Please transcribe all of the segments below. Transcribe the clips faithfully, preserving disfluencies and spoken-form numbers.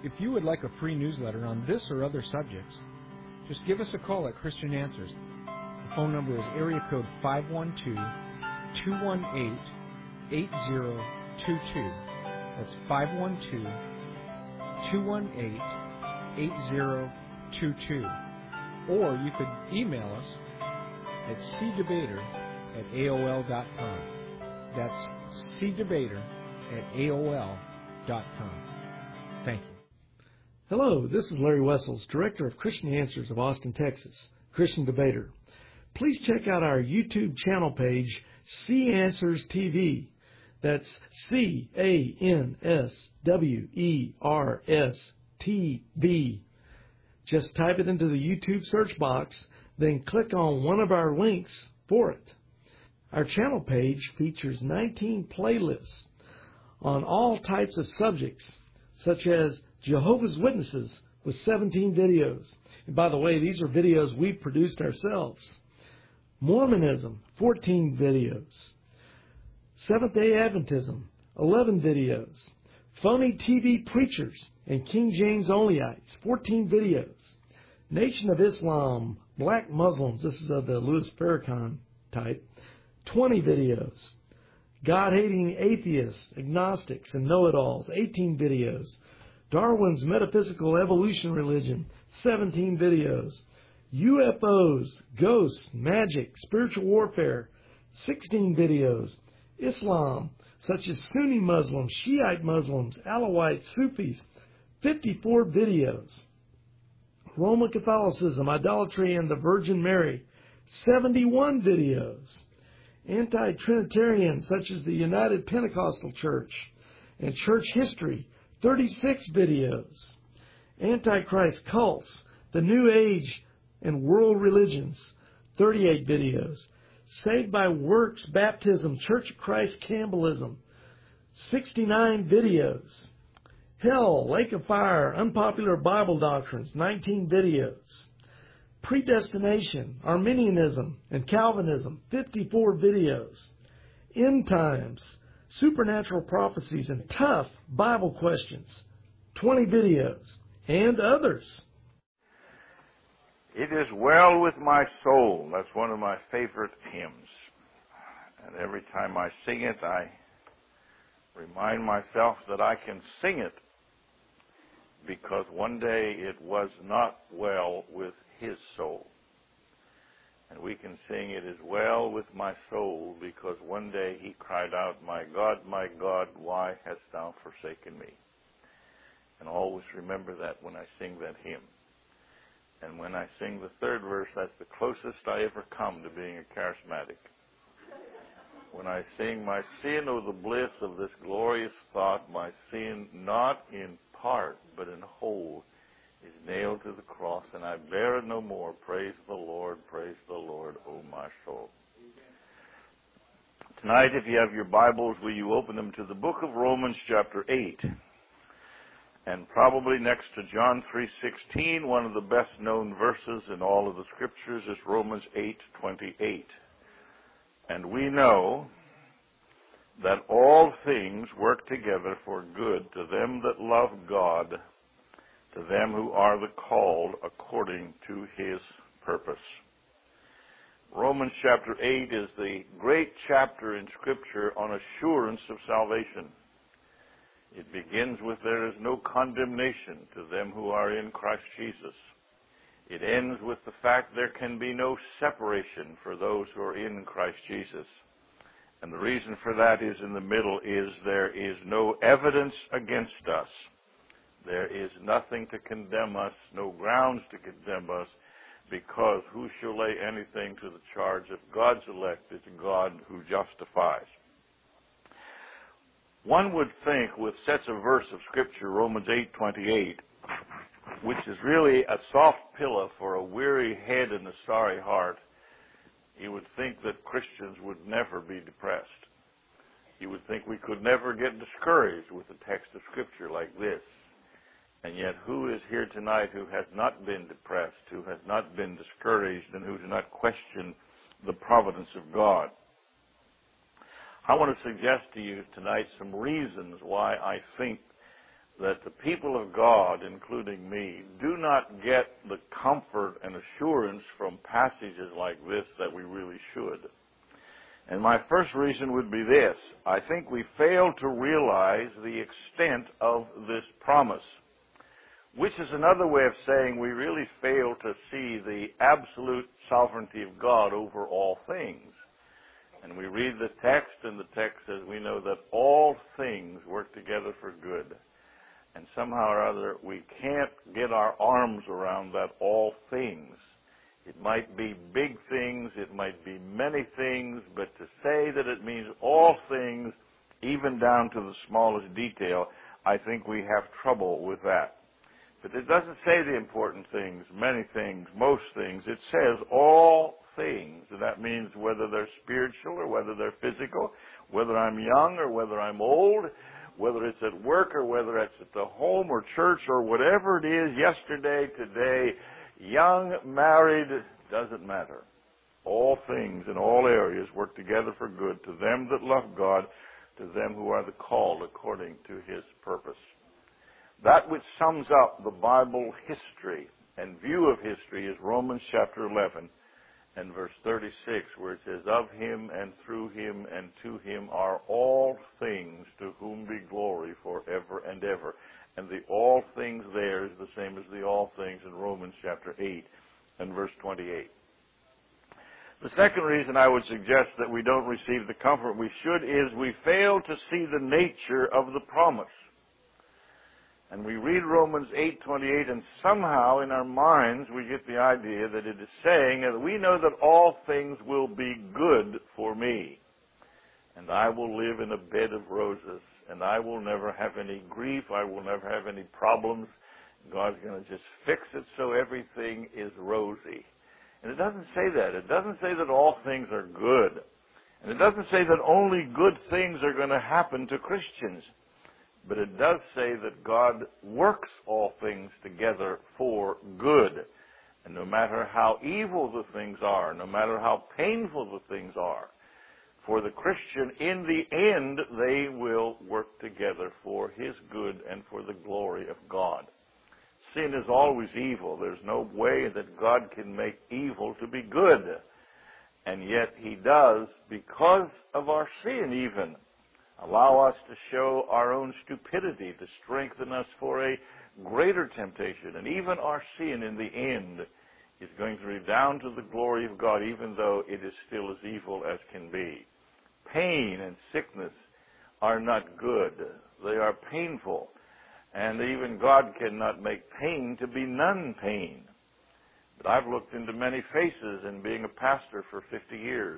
If you would like a free newsletter on this or other subjects, just give us a call at Christian Answers. The phone number is area code five one two, two one eight, eight zero two two. That's five one two, two one eight, eight zero two two. Or you could email us at c debater at A O L dot com. That's c debater at A O L dot com. Thank you. Hello, this is Larry Wessels, Director of Christian Answers of Austin, Texas, Christian Debater. Please check out our YouTube channel page, C Answers T V. That's C A N S W E R S T V. Just type it into the YouTube search box, then click on one of our links for it. Our channel page features nineteen playlists on all types of subjects, such as Jehovah's Witnesses with seventeen videos. And by the way, these are videos we produced ourselves. Mormonism, fourteen videos. Seventh-day Adventism, eleven videos. Phony T V preachers and King James Onlyites, fourteen videos. Nation of Islam, Black Muslims, this is of the Louis Farrakhan type, twenty videos. God-hating atheists, agnostics, and know-it-alls, eighteen videos. Darwin's Metaphysical Evolution Religion, seventeen videos. U F Os, ghosts, magic, spiritual warfare, sixteen videos. Islam, such as Sunni Muslims, Shiite Muslims, Alawites, Sufis, fifty-four videos. Roman Catholicism, idolatry, and the Virgin Mary, seventy-one videos. Anti-Trinitarian, such as the United Pentecostal Church, and church history, thirty-six videos. Antichrist cults, the New Age and world religions, thirty-eight videos. Saved by Works Baptism, Church of Christ Campbellism, sixty-nine videos. Hell, Lake of Fire, Unpopular Bible Doctrines, nineteen videos. Predestination, Arminianism, and Calvinism, fifty-four videos. End Times, Supernatural Prophecies, and Tough Bible Questions, twenty videos, and others. It is well with my soul. That's one of my favorite hymns. And every time I sing it, I remind myself that I can sing it because one day it was not well with his soul. And we can sing, it is well with my soul, because one day he cried out, my God, my God, why hast thou forsaken me? And always remember that when I sing that hymn. And when I sing the third verse, that's the closest I ever come to being a charismatic. When I sing, my sin, oh, the bliss of this glorious thought, my sin, not in part, but in whole, is nailed to the cross, and I bear it no more. Praise the Lord, praise the Lord, O my soul. Tonight, if you have your Bibles, will you open them to the book of Romans, chapter eight. And probably next to John three sixteen, one of the best-known verses in all of the Scriptures is Romans eight twenty-eight. And we know that all things work together for good to them that love God, to them who are the called according to his purpose. Romans chapter eight is the great chapter in Scripture on assurance of salvation. It begins with, there is no condemnation to them who are in Christ Jesus. It ends with the fact there can be no separation for those who are in Christ Jesus. And the reason for that is in the middle is there is no evidence against us. There is nothing to condemn us, no grounds to condemn us, because who shall lay anything to the charge of God's elect? It's God who justifies. One would think with such a verse of Scripture, Romans eight twenty-eight, which is really a soft pillow for a weary head and a sorry heart, you would think that Christians would never be depressed. You would think we could never get discouraged with a text of Scripture like this. And yet, who is here tonight who has not been depressed, who has not been discouraged, and who does not question the providence of God? I want to suggest to you tonight some reasons why I think that the people of God, including me, do not get the comfort and assurance from passages like this that we really should. And my first reason would be this. I think we fail to realize the extent of this promise, which is another way of saying we really fail to see the absolute sovereignty of God over all things. And we read the text, and the text says we know that all things work together for good. And somehow or other, we can't get our arms around that all things. It might be big things, it might be many things, but to say that it means all things, even down to the smallest detail, I think we have trouble with that. But it doesn't say the important things, many things, most things. It says all things. And that means whether they're spiritual or whether they're physical, whether I'm young or whether I'm old, whether it's at work or whether it's at the home or church or whatever it is, yesterday, today, young, married, doesn't matter. All things in all areas work together for good to them that love God, to them who are the called according to His purpose. That which sums up the Bible history and view of history is Romans chapter eleven and verse thirty-six, where it says, of Him and through Him and to Him are all things, to whom be glory forever and ever. And the all things there is the same as the all things in Romans chapter eight and verse twenty-eight. The second reason I would suggest that we don't receive the comfort we should is we fail to see the nature of the promise. And we read Romans eight twenty-eight, and somehow in our minds we get the idea that it is saying that we know that all things will be good for me, and I will live in a bed of roses, and I will never have any grief, I will never have any problems. God's going to just fix it so everything is rosy. And it doesn't say that. It doesn't say that all things are good. And it doesn't say that only good things are going to happen to Christians. But it does say that God works all things together for good. And no matter how evil the things are, no matter how painful the things are, for the Christian, in the end, they will work together for His good and for the glory of God. Sin is always evil. There's no way that God can make evil to be good. And yet He does, because of our sin even, allow us to show our own stupidity, to strengthen us for a greater temptation. And even our sin in the end is going to redound to the glory of God, even though it is still as evil as can be. Pain and sickness are not good. They are painful. And even God cannot make pain to be non-pain. But I've looked into many faces in being a pastor for fifty years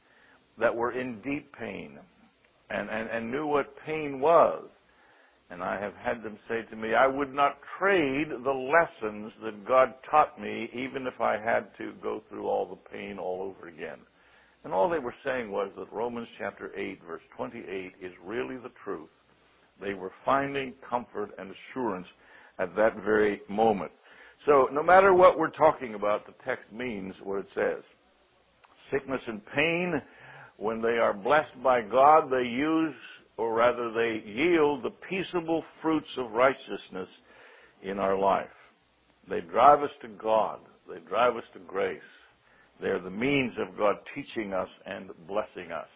that were in deep pain and, and, and knew what pain was. And I have had them say to me, I would not trade the lessons that God taught me even if I had to go through all the pain all over again. And all they were saying was that Romans chapter eight, verse twenty-eight is really the truth. They were finding comfort and assurance at that very moment. So no matter what we're talking about, the text means what it says. Sickness and pain, when they are blessed by God, they use, or rather they yield, the peaceable fruits of righteousness in our life. They drive us to God. They drive us to grace. They are the means of God teaching us and blessing us.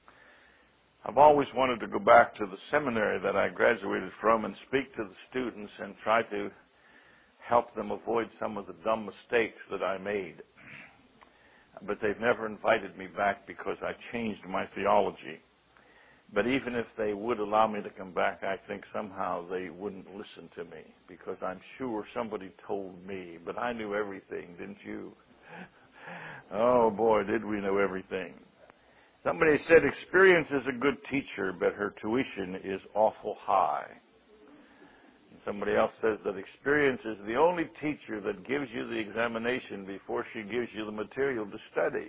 I've always wanted to go back to the seminary that I graduated from and speak to the students and try to help them avoid some of the dumb mistakes that I made. But they've never invited me back because I changed my theology. But even if they would allow me to come back, I think somehow they wouldn't listen to me because I'm sure somebody told me, but I knew everything, didn't you? Oh boy, did we know everything. Somebody said experience is a good teacher, but her tuition is awful high. And somebody else says that experience is the only teacher that gives you the examination before she gives you the material to study.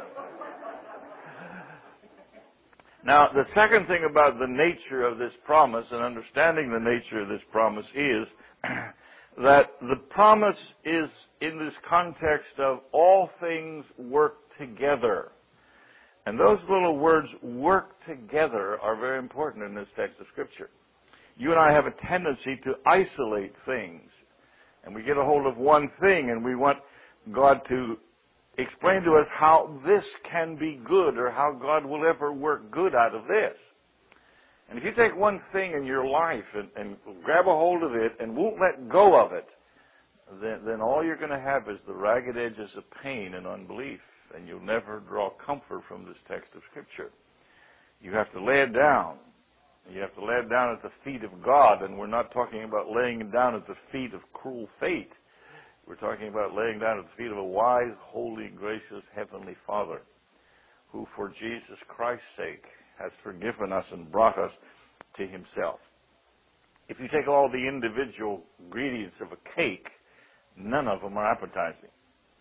Now, the second thing about the nature of this promise and understanding the nature of this promise is that the promise is in this context of all things work together. And those little words, work together, are very important in this text of Scripture. You and I have a tendency to isolate things. And we get a hold of one thing and we want God to explain to us how this can be good or how God will ever work good out of this. And if you take one thing in your life and, and grab a hold of it and won't let go of it, then, then all you're going to have is the ragged edges of pain and unbelief, and you'll never draw comfort from this text of Scripture. You have to lay it down. You have to lay it down at the feet of God, and we're not talking about laying it down at the feet of cruel fate. We're talking about laying down at the feet of a wise, holy, gracious, heavenly Father who, for Jesus Christ's sake, has forgiven us and brought us to Himself. If you take all the individual ingredients of a cake, none of them are appetizing.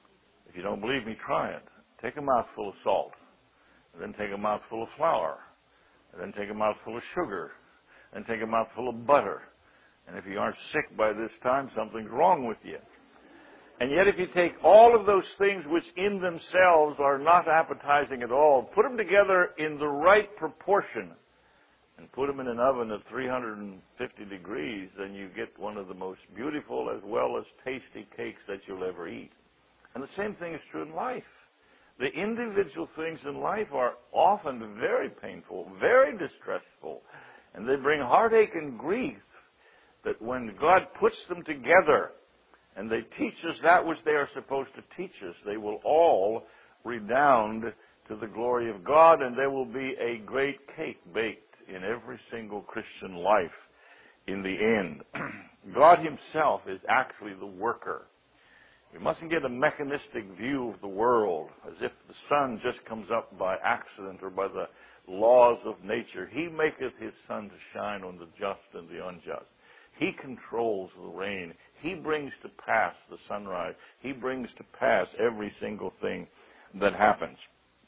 If you don't believe me, try it. Take a mouthful of salt, and then take a mouthful of flour, and then take a mouthful of sugar, and take a mouthful of butter. And if you aren't sick by this time, something's wrong with you. And yet if you take all of those things which in themselves are not appetizing at all, put them together in the right proportion, and put them in an oven at three hundred fifty degrees, then you get one of the most beautiful as well as tasty cakes that you'll ever eat. And the same thing is true in life. The individual things in life are often very painful, very distressful, and they bring heartache and grief. That when God puts them together and they teach us that which they are supposed to teach us, they will all redound to the glory of God, and there will be a great cake baked in every single Christian life in the end. God Himself is actually the worker. We mustn't get a mechanistic view of the world as if the sun just comes up by accident or by the laws of nature. He maketh His sun to shine on the just and the unjust. He controls the rain. He brings to pass the sunrise. He brings to pass every single thing that happens.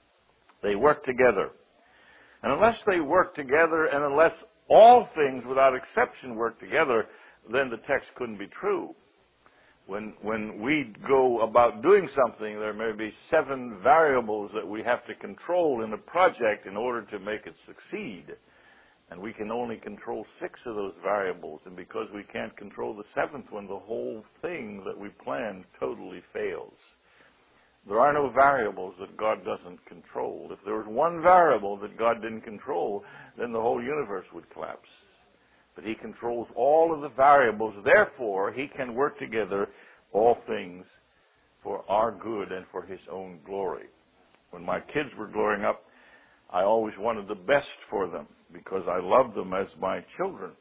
They work together. And unless they work together, and unless all things without exception work together, then the text couldn't be true. When, when we go about doing something, there may be seven variables that we have to control in a project in order to make it succeed. And we can only control six of those variables. And because we can't control the seventh one, the whole thing that we planned totally fails. There are no variables that God doesn't control. If there was one variable that God didn't control, then the whole universe would collapse. But He controls all of the variables. Therefore, He can work together all things for our good and for His own glory. When my kids were growing up, I always wanted the best for them because I loved them as my children.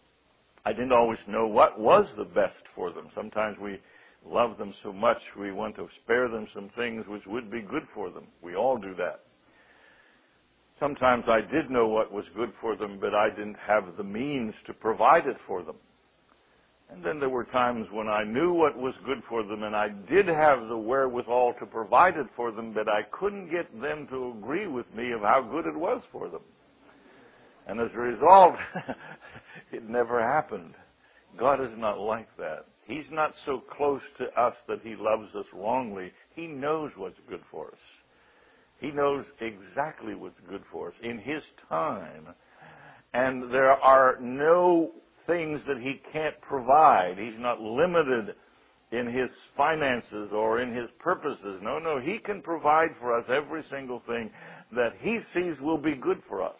I didn't always know what was the best for them. Sometimes we love them so much we want to spare them some things which would be good for them. We all do that. Sometimes I did know what was good for them, but I didn't have the means to provide it for them. And then there were times when I knew what was good for them and I did have the wherewithal to provide it for them, but I couldn't get them to agree with me of how good it was for them. And as a result, it never happened. God is not like that. He's not so close to us that He loves us wrongly. He knows what's good for us. He knows exactly what's good for us in His time. And there are no things that He can't provide. He's not limited in His finances or in His purposes. No, no, He can provide for us every single thing that He sees will be good for us.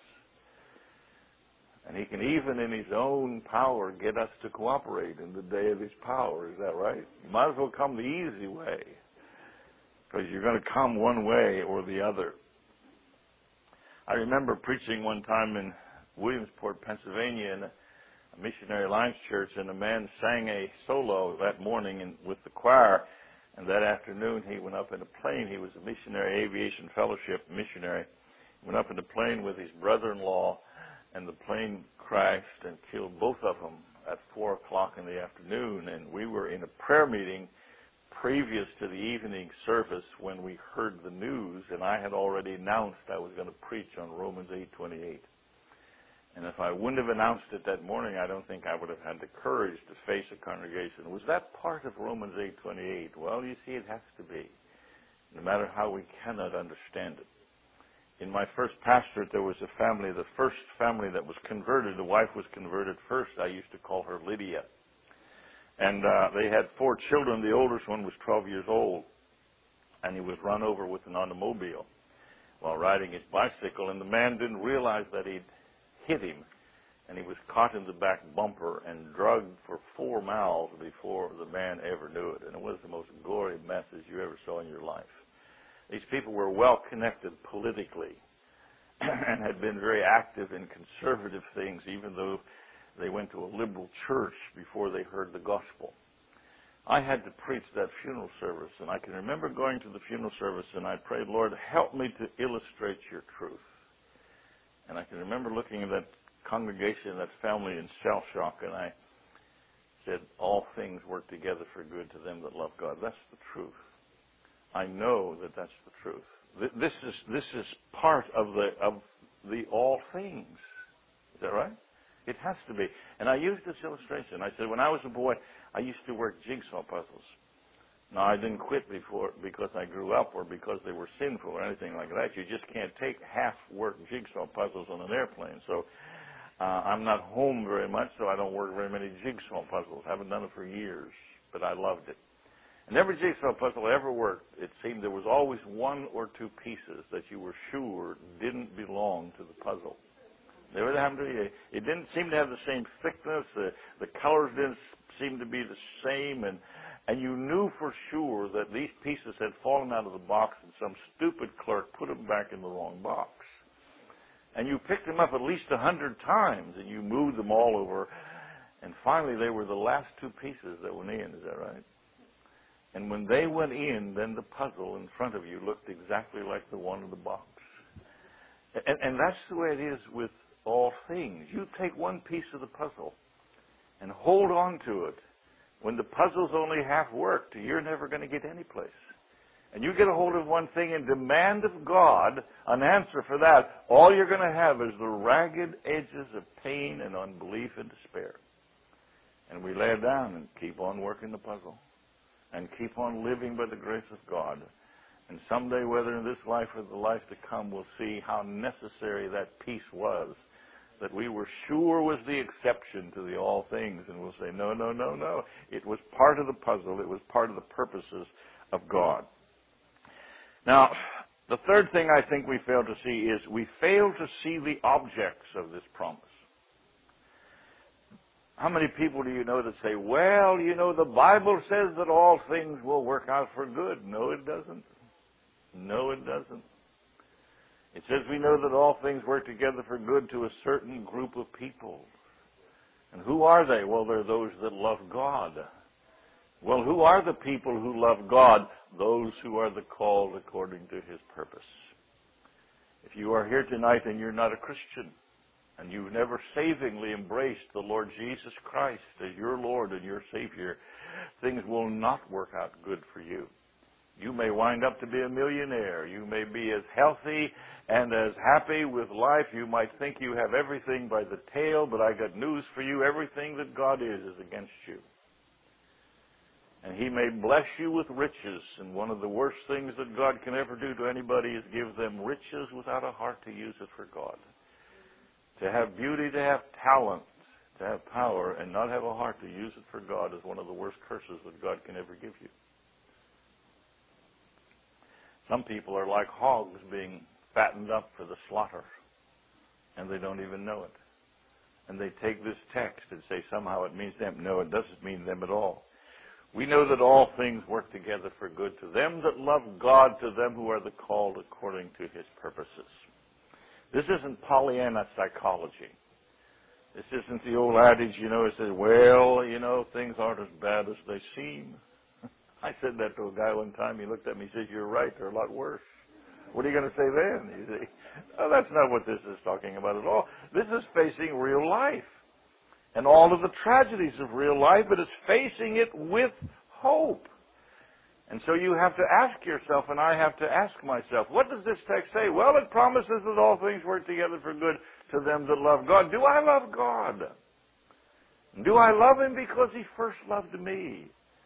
And He can even in His own power get us to cooperate in the day of His power. Is that right? You might as well come the easy way, because you're going to come one way or the other. I remember preaching one time in Williamsport, Pennsylvania, in a Missionary Alliance church, and a man sang a solo that morning in, with the choir, and that afternoon he went up in a plane. He was a missionary, aviation fellowship missionary. He went up in a plane with his brother-in-law, and the plane crashed and killed both of them at four o'clock in the afternoon, and we were in a prayer meeting previous to the evening service when we heard the news, and I had already announced I was going to preach on Romans eight twenty-eight. And if I wouldn't have announced it that morning, I don't think I would have had the courage to face a congregation. Was that part of Romans eight twenty-eight? Well, you see, it has to be, no matter how we cannot understand it. In my first pastorate, there was a family, the first family that was converted, the wife was converted first. I used to call her Lydia. And uh, they had four children. The oldest one was twelve years old. And he was run over with an automobile while riding his bicycle. And the man didn't realize that he'd hit him. And he was caught in the back bumper and drugged for four miles before the man ever knew it. And it was the most gory message you ever saw in your life. These people were well connected politically and had been very active in conservative things, even though they went to a liberal church before they heard the gospel. I had to preach that funeral service, and I can remember going to the funeral service, and I prayed, Lord, help me to illustrate your truth. And I can remember looking at that congregation, that family in shell shock, and I said, all things work together for good to them that love God. That's the truth. I know that that's the truth. This is this is part of the of the all things. Is that right? It has to be. And I used this illustration. I said, when I was a boy, I used to work jigsaw puzzles. Now, I didn't quit before because I grew up or because they were sinful or anything like that. You just can't take half-worked jigsaw puzzles on an airplane. So uh, I'm not home very much, so I don't work very many jigsaw puzzles. I haven't done it for years, but I loved it. And every jigsaw puzzle I ever worked, it seemed there was always one or two pieces that you were sure didn't belong to the puzzle. They would happen to be, it didn't seem to have the same thickness, the, the colors didn't seem to be the same, and, and you knew for sure that these pieces had fallen out of the box and some stupid clerk put them back in the wrong box. And you picked them up at least a hundred times, and you moved them all over, and finally they were the last two pieces that went in, is that right? And when they went in, then the puzzle in front of you looked exactly like the one in the box. And, and that's the way it is with all things. You take one piece of the puzzle and hold on to it. When the puzzle's only half worked, you're never going to get any place. And you get a hold of one thing and demand of God an answer for that, all you're going to have is the ragged edges of pain and unbelief and despair. And we lay it down and keep on working the puzzle. And keep on living by the grace of God. And someday, whether in this life or the life to come, we'll see how necessary that piece was, that we were sure was the exception to the all things. And we'll say, no, no, no, no. It was part of the puzzle. It was part of the purposes of God. Now, the third thing I think we fail to see is we fail to see the objects of this promise. How many people do you know that say, well, you know, the Bible says that all things will work out for good? No, it doesn't. No, it doesn't. It says we know that all things work together for good to a certain group of people. And who are they? Well, they're those that love God. Well, who are the people who love God? Those who are the called according to His purpose. If you are here tonight and you're not a Christian, and you've never savingly embraced the Lord Jesus Christ as your Lord and your Savior, things will not work out good for you. You may wind up to be a millionaire. You may be as healthy and as happy with life. You might think you have everything by the tail, but I got news for you. Everything that God is is against you. And He may bless you with riches, and one of the worst things that God can ever do to anybody is give them riches without a heart to use it for God. To have beauty, to have talent, to have power, and not have a heart to use it for God is one of the worst curses that God can ever give you. Some people are like hogs being fattened up for the slaughter, and they don't even know it. And they take this text and say somehow it means them. No, it doesn't mean them at all. We know that all things work together for good to them that love God, to them who are the called according to His purposes. This isn't Pollyanna psychology. This isn't the old adage, you know, it says, well, you know, things aren't as bad as they seem. I said that to a guy one time. He looked at me and said, you're right, they're a lot worse. What are you going to say then? You see, no, that's not what this is talking about at all. This is facing real life and all of the tragedies of real life, but it's facing it with hope. And so you have to ask yourself, and I have to ask myself, what does this text say? Well, it promises that all things work together for good to them that love God. Do I love God? Do I love Him because He first loved me?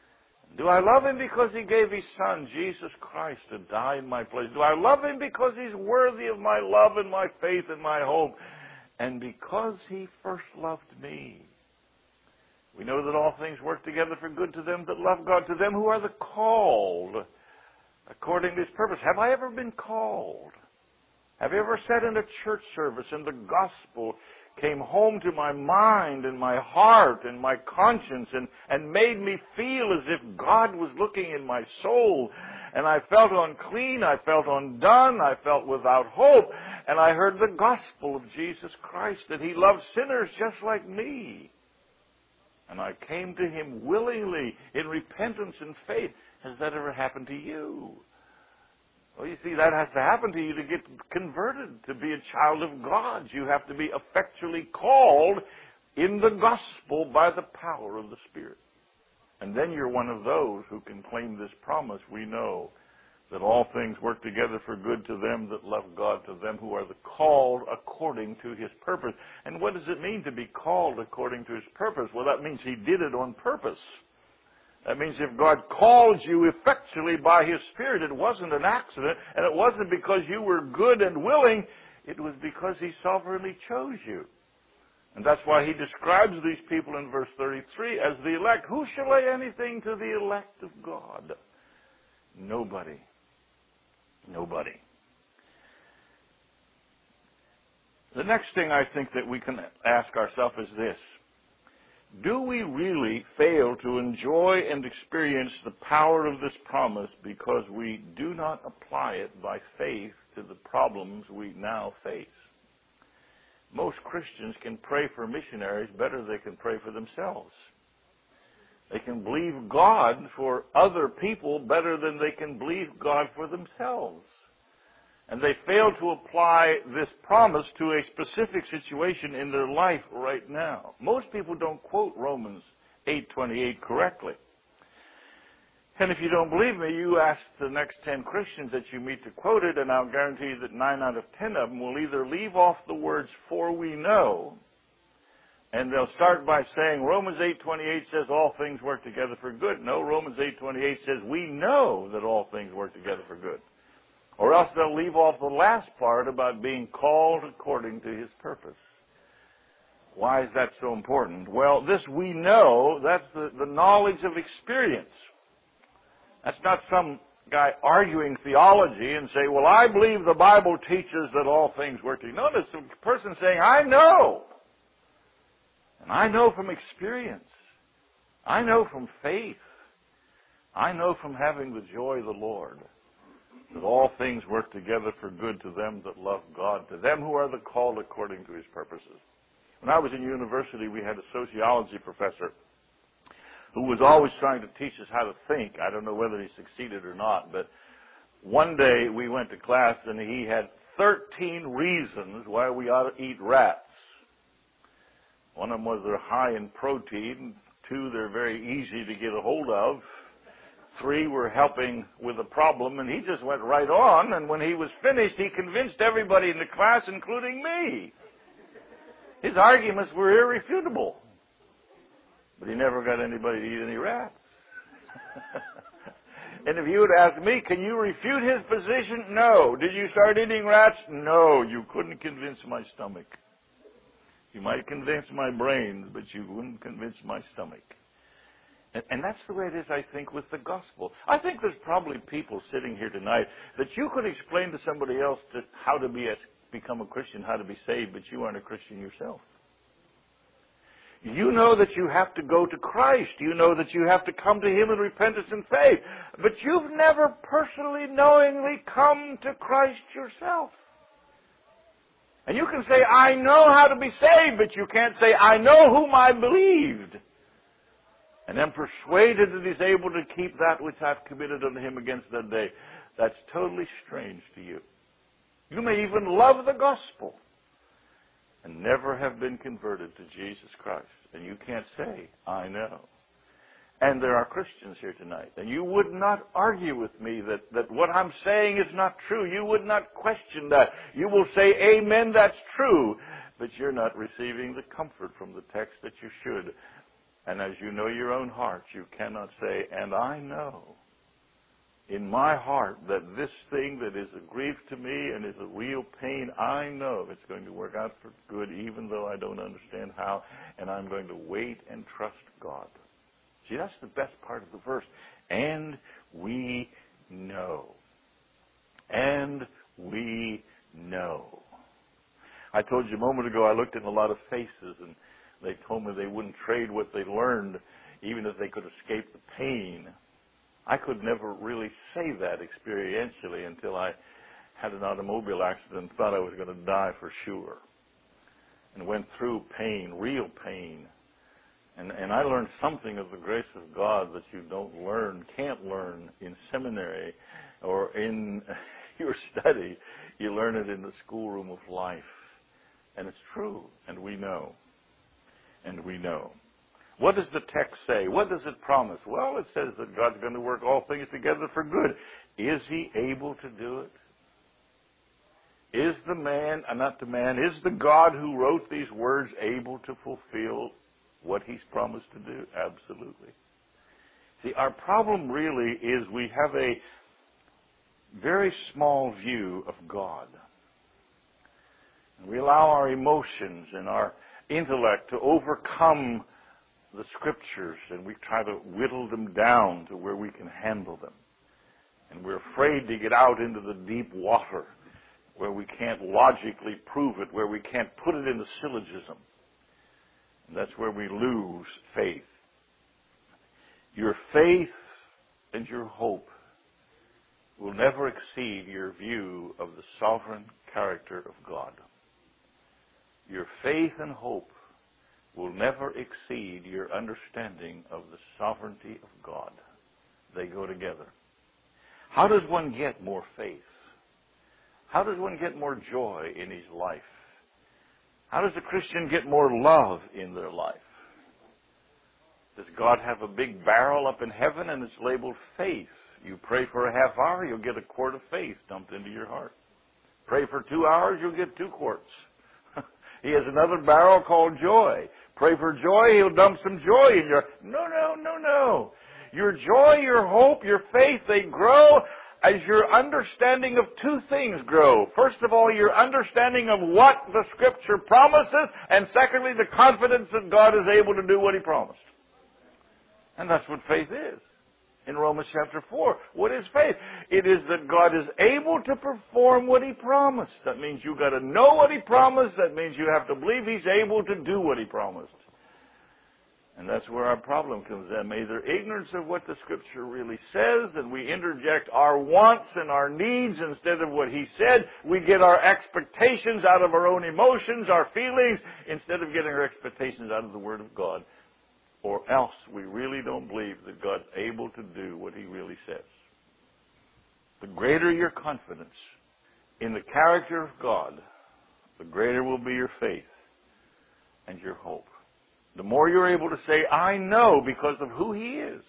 Do I love Him because He gave His Son, Jesus Christ, to die in my place? Do I love Him because He's worthy of my love and my faith and my hope? And because He first loved me. We know that all things work together for good to them that love God, to them who are the called according to His purpose. Have I ever been called? Have you ever sat in a church service and the gospel came home to my mind and my heart and my conscience and, and made me feel as if God was looking in my soul, and I felt unclean, I felt undone, I felt without hope, and I heard the gospel of Jesus Christ, that He loved sinners just like me. And I came to Him willingly in repentance and faith. Has that ever happened to you? Well, you see, that has to happen to you to get converted, to be a child of God. You have to be effectually called in the gospel by the power of the Spirit. And then you're one of those who can claim this promise. We know that all things work together for good to them that love God, to them who are the called according to His purpose. And what does it mean to be called according to His purpose? Well, that means He did it on purpose. That means if God called you effectually by His Spirit, it wasn't an accident, and it wasn't because you were good and willing. It was because He sovereignly chose you. And that's why He describes these people in verse thirty-three as the elect. Who shall lay anything to the elect of God? Nobody. Nobody. The next thing I think that we can ask ourselves is this. Do we really fail to enjoy and experience the power of this promise because we do not apply it by faith to the problems we now face? Most Christians can pray for missionaries better than they can pray for themselves. They can believe God for other people better than they can believe God for themselves. And they fail to apply this promise to a specific situation in their life right now. Most people don't quote Romans eight twenty-eight correctly. And if you don't believe me, you ask the next ten Christians that you meet to quote it, and I'll guarantee you that nine out of ten of them will either leave off the words "for we know," and they'll start by saying Romans eight twenty-eight says all things work together for good. No, Romans eight twenty-eight says we know that all things work together for good. Or else they'll leave off the last part about being called according to His purpose. Why is that so important? Well, this we know, that's the, the knowledge of experience. That's not some guy arguing theology and say, well, I believe the Bible teaches that all things work together. Notice the person saying, I know. And I know from experience. I know from faith. I know from having the joy of the Lord that all things work together for good to them that love God, to them who are the called according to His purposes. When I was in university, we had a sociology professor who was always trying to teach us how to think. I don't know whether he succeeded or not, but one day we went to class and he had thirteen reasons why we ought to eat rats. One of them was they're high in protein. Two, they're very easy to get a hold of. Three were helping with a problem, and he just went right on, and when he was finished, he convinced everybody in the class, including me. His arguments were irrefutable. But he never got anybody to eat any rats. And if you would ask me, can you refute his position? No. Did you start eating rats? No. You couldn't convince my stomach. You might convince my brains, but you wouldn't convince my stomach. And, and that's the way it is, I think, with the gospel. I think there's probably people sitting here tonight that you could explain to somebody else to how to be a, become a Christian, how to be saved, but you aren't a Christian yourself. You know that you have to go to Christ. You know that you have to come to Him in repentance and faith. But you've never personally, knowingly come to Christ yourself. And you can say, I know how to be saved, but you can't say, I know whom I believed. And am persuaded that He's able to keep that which I've committed unto Him against that day. That's totally strange to you. You may even love the gospel and never have been converted to Jesus Christ. And you can't say, I know. And there are Christians here tonight. And you would not argue with me that, that what I'm saying is not true. You would not question that. You will say, amen, that's true. But you're not receiving the comfort from the text that you should. And as you know your own heart, you cannot say, and I know in my heart that this thing that is a grief to me and is a real pain, I know it's going to work out for good even though I don't understand how, and I'm going to wait and trust God. See, that's the best part of the verse. And we know. And we know. I told you a moment ago I looked in a lot of faces and they told me they wouldn't trade what they learned even if they could escape the pain. I could never really say that experientially until I had an automobile accident and thought I was going to die for sure. And went through pain, real pain. And, and I learned something of the grace of God that you don't learn, can't learn in seminary or in your study. You learn it in the schoolroom of life. And it's true, and we know. And we know. What does the text say? What does it promise? Well, it says that God's going to work all things together for good. Is he able to do it? Is the man, uh, not the man, is the God who wrote these words able to fulfill what he's promised to do? Absolutely. See, our problem really is we have a very small view of God. And we allow our emotions and our intellect to overcome the Scriptures, and we try to whittle them down to where we can handle them. And we're afraid to get out into the deep water where we can't logically prove it, where we can't put it in a syllogism. And that's where we lose faith. Your faith and your hope will never exceed your view of the sovereign character of God. Your faith and hope will never exceed your understanding of the sovereignty of God. They go together. How does one get more faith? How does one get more joy in his life? How does a Christian get more love in their life? Does God have a big barrel up in heaven and it's labeled faith? You pray for a half hour, you'll get a quart of faith dumped into your heart. Pray for two hours, you'll get two quarts. He has another barrel called joy. Pray for joy, he'll dump some joy in your... No, no, no, no. Your joy, your hope, your faith, they grow as your understanding of two things grow. First of all, your understanding of what the Scripture promises, and secondly, the confidence that God is able to do what he promised. And that's what faith is. In Romans chapter four, what is faith? It is that God is able to perform what he promised. That means you've got to know what he promised. That means you have to believe he's able to do what he promised. And that's where our problem comes in. Either ignorance of what the Scripture really says, and we interject our wants and our needs instead of what he said. We get our expectations out of our own emotions, our feelings, instead of getting our expectations out of the Word of God. Or else we really don't believe that God's able to do what he really says. The greater your confidence in the character of God, the greater will be your faith and your hope. The more you're able to say, I know because of who he is,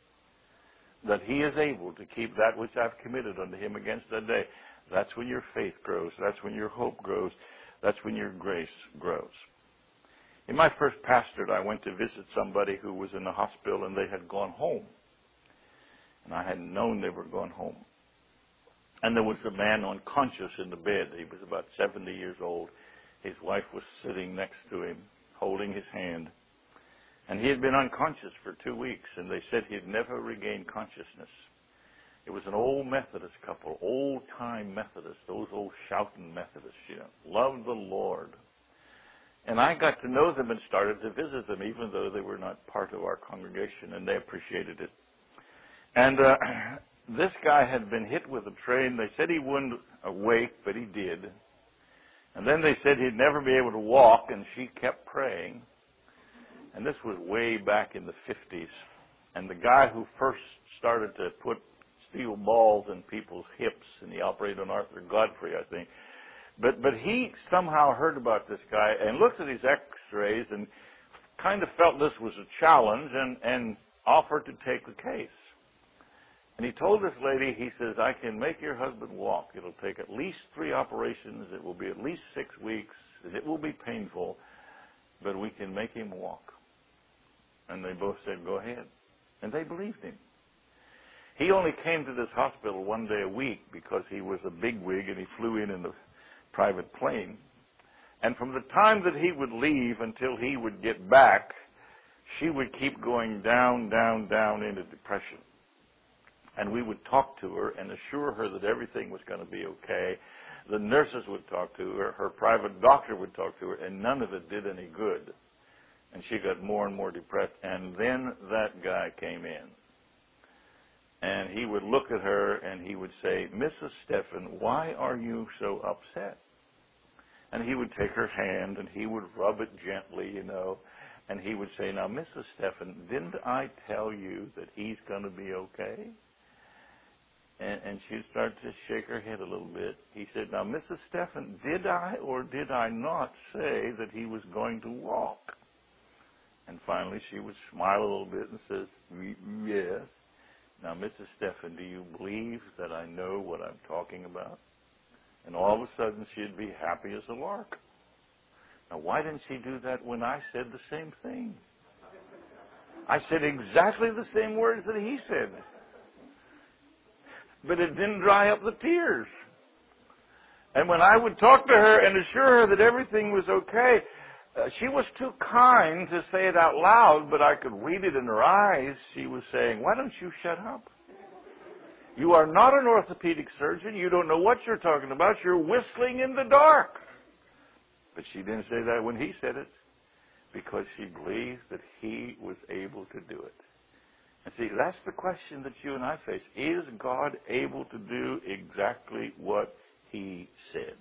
that he is able to keep that which I've committed unto him against that day. That's when your faith grows. That's when your hope grows. That's when your grace grows. In my first pastorate, I went to visit somebody who was in the hospital and they had gone home. And I hadn't known they were going home. And there was a man unconscious in the bed. He was about seventy years old. His wife was sitting next to him, holding his hand. And he had been unconscious for two weeks, and they said he'd never regained consciousness. It was an old Methodist couple, old-time Methodists, those old shouting Methodists, you know, loved the Lord. And I got to know them and started to visit them, even though they were not part of our congregation, and they appreciated it. And uh, this guy had been hit with a train. They said he wouldn't awake, but he did. And then they said he'd never be able to walk, and she kept praying. And this was way back in the fifties. And the guy who first started to put steel balls in people's hips, and he operated on Arthur Godfrey, I think. But but he somehow heard about this guy and looked at his x-rays and kind of felt this was a challenge and, and offered to take the case. And he told this lady, he says, I can make your husband walk. It'll take at least three operations. It will be at least six weeks. And it will be painful, but we can make him walk. And they both said, go ahead. And they believed him. He only came to this hospital one day a week because he was a bigwig and he flew in in a private plane. And from the time that he would leave until he would get back, she would keep going down, down, down into depression. And we would talk to her and assure her that everything was going to be okay. The nurses would talk to her. Her private doctor would talk to her. And none of it did any good. And she got more and more depressed. And then that guy came in. And he would look at her and he would say, Missus Stephan, why are you so upset? And he would take her hand and he would rub it gently, you know. And he would say, now, Missus Stephan, didn't I tell you that he's going to be okay? And, and she'd start to shake her head a little bit. He said, now, Missus Stephan, did I or did I not say that he was going to walk? And finally she would smile a little bit and says, yes. Now, Missus Stephan, do you believe that I know what I'm talking about? And all of a sudden, she'd be happy as a lark. Now, why didn't she do that when I said the same thing? I said exactly the same words that he said. But it didn't dry up the tears. And when I would talk to her and assure her that everything was okay, Uh, she was too kind to say it out loud, but I could read it in her eyes. She was saying, why don't you shut up? You are not an orthopedic surgeon. You don't know what you're talking about. You're whistling in the dark. But she didn't say that when he said it, because she believed that he was able to do it. And see, that's the question that you and I face. Is God able to do exactly what he said?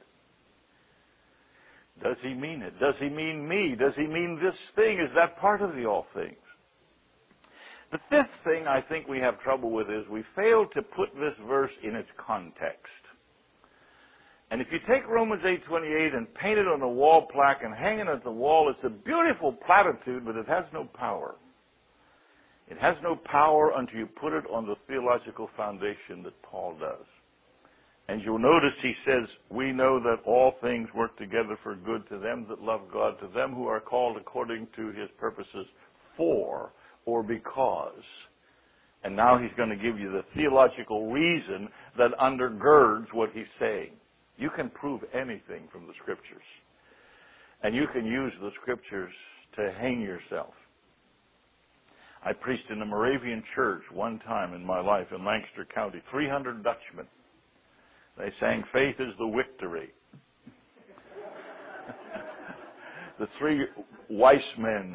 Does he mean it? Does he mean me? Does he mean this thing? Is that part of the all things? The fifth thing I think we have trouble with is we fail to put this verse in its context. And if you take Romans eight twenty-eight and paint it on a wall plaque and hang it at the wall, it's a beautiful platitude, but it has no power. It has no power until you put it on the theological foundation that Paul does. And you'll notice he says, we know that all things work together for good to them that love God, to them who are called according to his purposes for or because. And now he's going to give you the theological reason that undergirds what he's saying. You can prove anything from the Scriptures. And you can use the Scriptures to hang yourself. I preached in a Moravian church one time in my life in Lancaster County, three hundred Dutchmen. They sang, faith is the victory. The three wise men.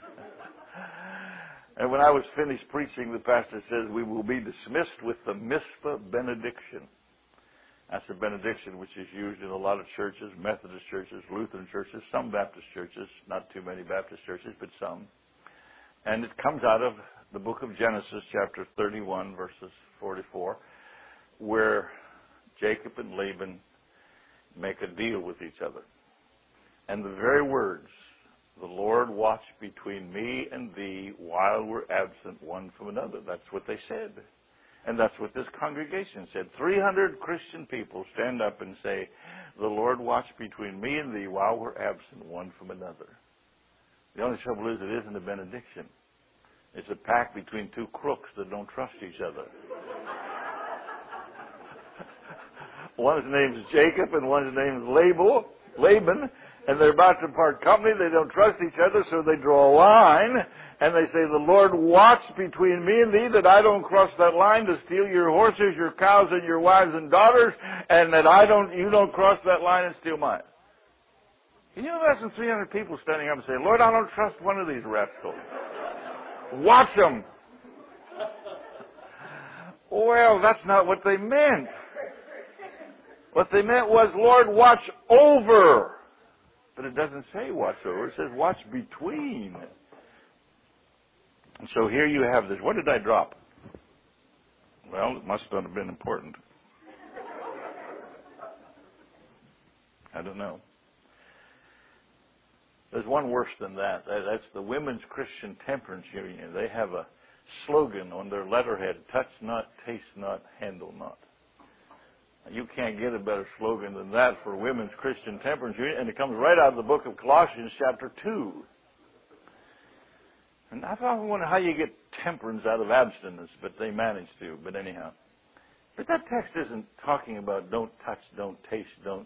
And when I was finished preaching, the pastor says, we will be dismissed with the Mizpah benediction. That's a benediction which is used in a lot of churches, Methodist churches, Lutheran churches, some Baptist churches, not too many Baptist churches, but some. And it comes out of the book of Genesis, chapter thirty-one, verses forty-four, where Jacob and Laban make a deal with each other. And the very words, the Lord watch between me and thee while we're absent one from another. That's what they said. And that's what this congregation said. three hundred Christian people stand up and say, the Lord watch between me and thee while we're absent one from another. The only trouble is it isn't a benediction. It's a pact between two crooks that don't trust each other. One's name is Jacob and one's name is Label, Laban, and they're about to part company. They don't trust each other, so they draw a line, and they say, the Lord watch between me and thee that I don't cross that line to steal your horses, your cows, and your wives and daughters, and that I don't, you don't cross that line and steal mine. Can you imagine three hundred people standing up and saying, Lord, I don't trust one of these rascals. Watch them. Well, that's not what they meant. What they meant was, Lord, watch over. But it doesn't say watch over. It says watch between. And so here you have this. What did I drop? Well, it must not have been important. I don't know. There's one worse than that. That's the Women's Christian Temperance Union. They have a slogan on their letterhead, touch not, taste not, handle not. You can't get a better slogan than that for Women's Christian Temperance Union, and it comes right out of the book of Colossians chapter two. And I've often wondered how you get temperance out of abstinence, but they manage to. But anyhow. But that text isn't talking about don't touch, don't taste, don't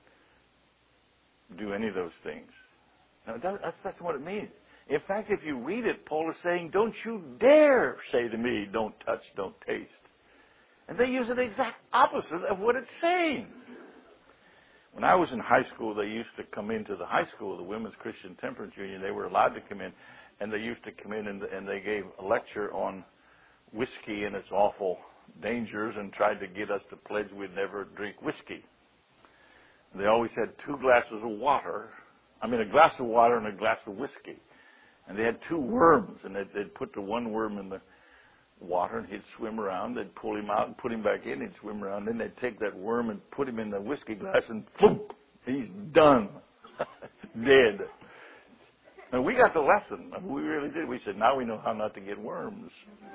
do any of those things. No, that's, that's what it means. In fact, if you read it, Paul is saying, don't you dare say to me, don't touch, don't taste. And they use the exact opposite of what it's saying. When I was in high school, they used to come into the high school, the Women's Christian Temperance Union. They were allowed to come in, and they used to come in and, and they gave a lecture on whiskey and its awful dangers and tried to get us to pledge we'd never drink whiskey. They always had two glasses of water. I mean, a glass of water and a glass of whiskey. And they had two worms, and they'd, they'd put the one worm in the water, and he'd swim around. They'd pull him out and put him back in. He'd swim around. Then they'd take that worm and put him in the whiskey glass, and boom, he's done, dead. And we got the lesson. We really did. We said, now we know how not to get worms.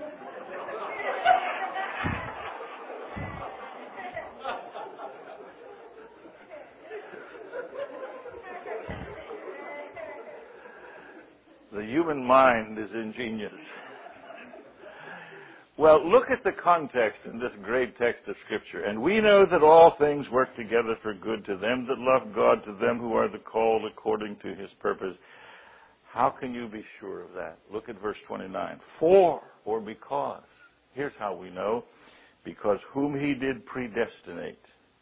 The human mind is ingenious. Well, look at the context in this great text of Scripture. And we know that all things work together for good to them that love God, to them who are the called according to His purpose. How can you be sure of that? Look at verse twenty-nine. For, or because. Here's how we know. Because whom He did predestinate.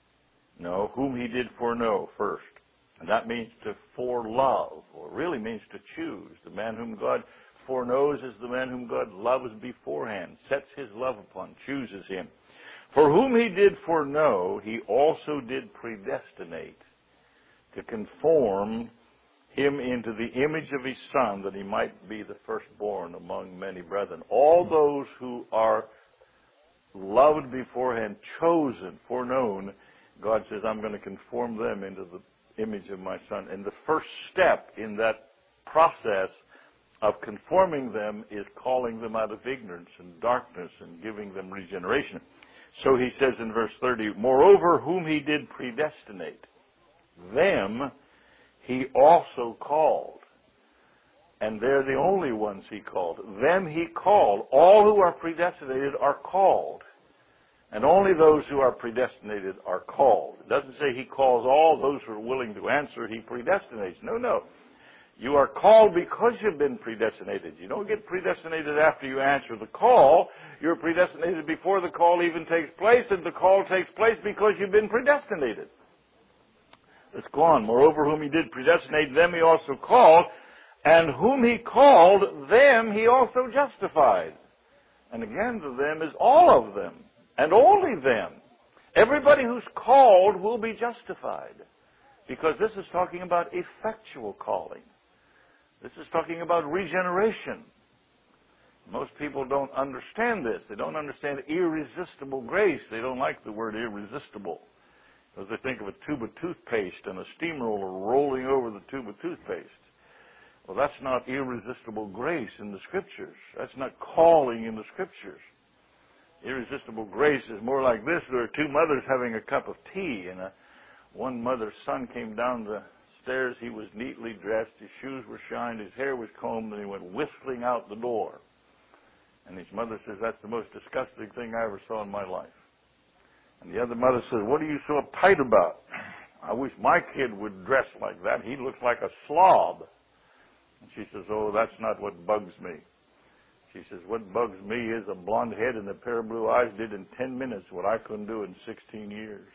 No, whom He did foreknow first. And that means to forelove, or really means to choose. The man whom God foreknows is the man whom God loves beforehand, sets His love upon, chooses him. For whom He did foreknow, He also did predestinate to conform him into the image of His Son, that He might be the firstborn among many brethren. All those who are loved beforehand, chosen, foreknown, God says, I'm going to conform them into the image of my Son. And the first step in that process of conforming them is calling them out of ignorance and darkness and giving them regeneration. So He says in verse thirty, moreover, whom He did predestinate, them He also called. And they're the only ones He called. Them He called. All who are predestinated are called. And only those who are predestinated are called. It doesn't say He calls all those who are willing to answer. He predestinates. No, no. You are called because you've been predestinated. You don't get predestinated after you answer the call. You're predestinated before the call even takes place, and the call takes place because you've been predestinated. Let's go on. Moreover, whom He did predestinate, them He also called, and whom He called, them He also justified. And again, the them is all of them. And only them. Everybody who's called will be justified. Because this is talking about effectual calling. This is talking about regeneration. Most people don't understand this. They don't understand irresistible grace. They don't like the word irresistible. Because they think of a tube of toothpaste and a steamroller rolling over the tube of toothpaste. Well, that's not irresistible grace in the Scriptures. That's not calling in the Scriptures. Irresistible grace is more like this. There are two mothers having a cup of tea, and a, one mother's son came down the stairs. He was neatly dressed. His shoes were shined. His hair was combed, and he went whistling out the door. And his mother says, that's the most disgusting thing I ever saw in my life. And the other mother says, what are you so uptight about? I wish my kid would dress like that. He looks like a slob. And she says, oh, that's not what bugs me. She says, what bugs me is a blonde head and a pair of blue eyes did in ten minutes what I couldn't do in sixteen years.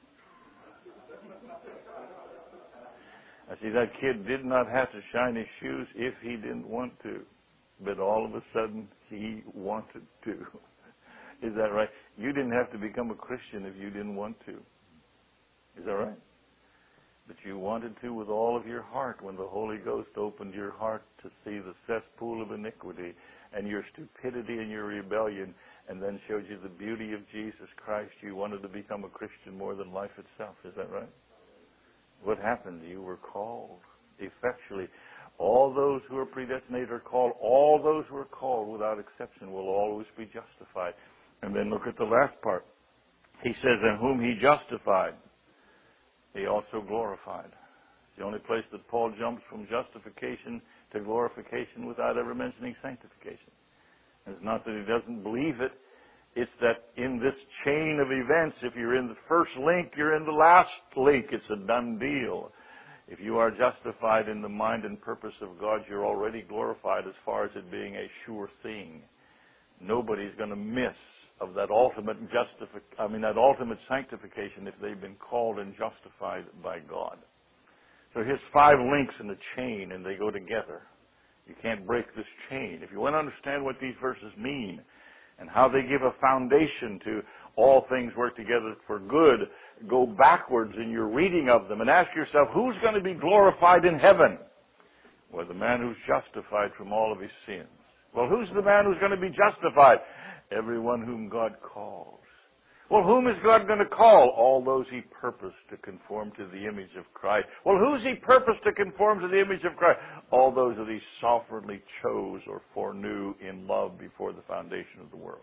I see, that kid did not have to shine his shoes if he didn't want to. But all of a sudden, he wanted to. Is that right? You didn't have to become a Christian if you didn't want to. Is that right? But you wanted to with all of your heart when the Holy Ghost opened your heart to see the cesspool of iniquity and your stupidity and your rebellion, and then showed you the beauty of Jesus Christ. You wanted to become a Christian more than life itself. Is that right? What happened? You were called effectually. All those who are predestinated are called. All those who are called without exception will always be justified. And then look at the last part. He says, and whom He justified, He also glorified. It's the only place that Paul jumps from justification to glorification without ever mentioning sanctification. And it's not that he doesn't believe it. It's that in this chain of events, if you're in the first link, you're in the last link. It's a done deal. If you are justified in the mind and purpose of God, you're already glorified as far as it being a sure thing. Nobody's going to miss of that ultimate justific I mean that ultimate sanctification if they've been called and justified by God. So here's five links in the chain, and they go together. You can't break this chain. If you want to understand what these verses mean and how they give a foundation to all things work together for good, go backwards in your reading of them and ask yourself, who's going to be glorified in heaven? Well, the man who's justified from all of his sins. Well, who's the man who's going to be justified? Everyone whom God calls. Well, whom is God going to call? All those he purposed to conform to the image of Christ. Well, who's he purposed to conform to the image of Christ? All those that he sovereignly chose or foreknew in love before the foundation of the world.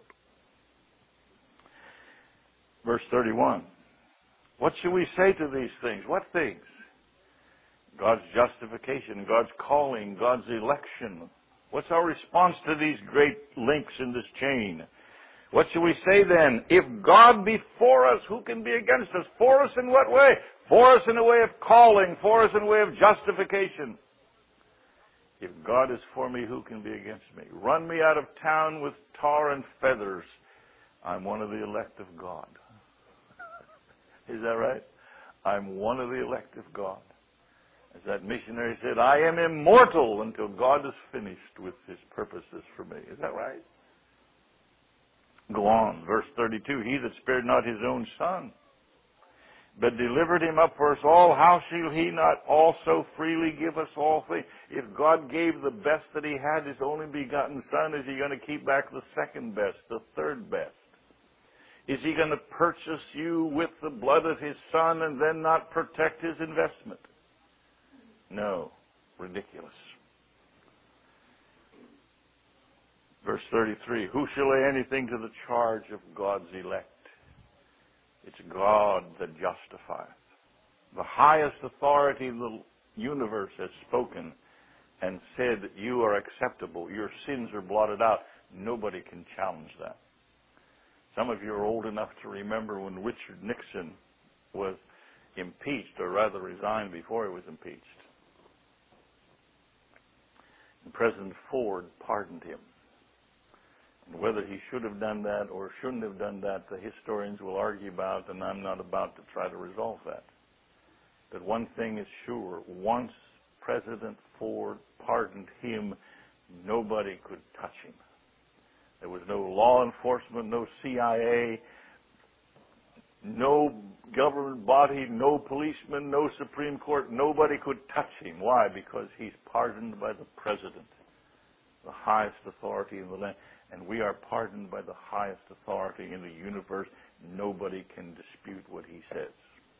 Verse thirty-one. What shall we say to these things? What things? God's justification, God's calling, God's election. What's our response to these great links in this chain? What shall we say then? If God be for us, who can be against us? For us in what way? For us in the way of calling. For us in the way of justification. If God is for me, who can be against me? Run me out of town with tar and feathers. I'm one of the elect of God. Is that right? I'm one of the elect of God. As that missionary said, I am immortal until God is finished with his purposes for me. Is that right? Go on, verse thirty-two. He that spared not his own son, but delivered him up for us all, how shall he not also freely give us all things? If God gave the best that he had, his only begotten son, is he going to keep back the second best, the third best? Is he going to purchase you with the blood of his son and then not protect his investment? No. Ridiculous. Verse thirty-three, who shall lay anything to the charge of God's elect? It's God that justifieth. The highest authority in the universe has spoken and said that you are acceptable. Your sins are blotted out. Nobody can challenge that. Some of you are old enough to remember when Richard Nixon was impeached, or rather resigned before he was impeached. And President Ford pardoned him. And whether he should have done that or shouldn't have done that, the historians will argue about, and I'm not about to try to resolve that. But one thing is sure, once President Ford pardoned him, nobody could touch him. There was no law enforcement, no C I A, no government body, no policeman, no Supreme Court. Nobody could touch him. Why? Because he's pardoned by the President, the highest authority in the land. And we are pardoned by the highest authority in the universe. Nobody can dispute what he says.